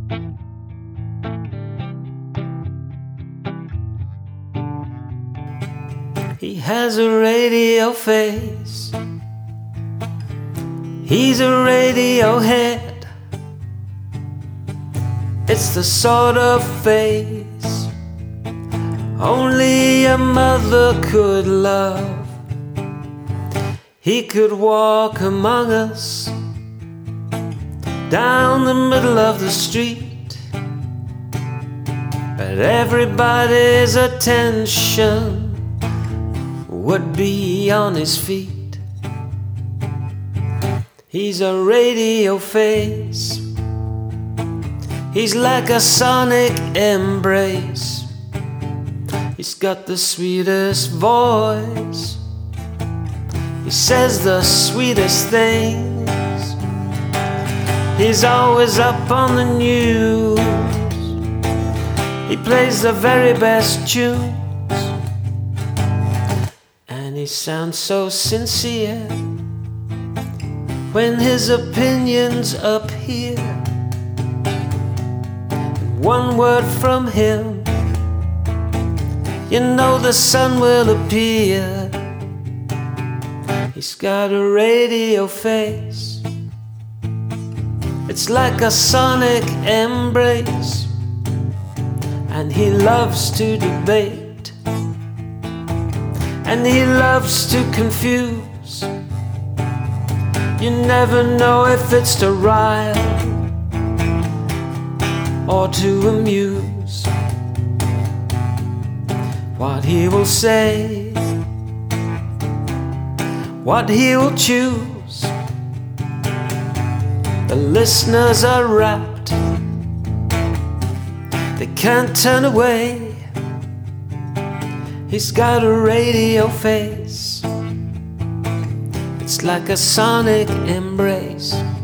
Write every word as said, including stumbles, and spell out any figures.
He has a radio face. He's a radio head. It's the sort of face only a mother could love. He could walk among us down the middle of the street, but everybody's attention would be on his feet. He's a radio face. He's like a sonic embrace. He's got the sweetest voice. He says the sweetest things. He's always up on the news. He plays the very best tunes. And he sounds so sincere when his opinions appear. And one word from him, you know the sun will appear. He's got a radio face. It's like a sonic embrace. And he loves to debate, and he loves to confuse. You never know if it's to rile or to amuse. What he will say, what he will choose, the listeners are rapt. They can't turn away. He's got a radio face. It's like a sonic embrace.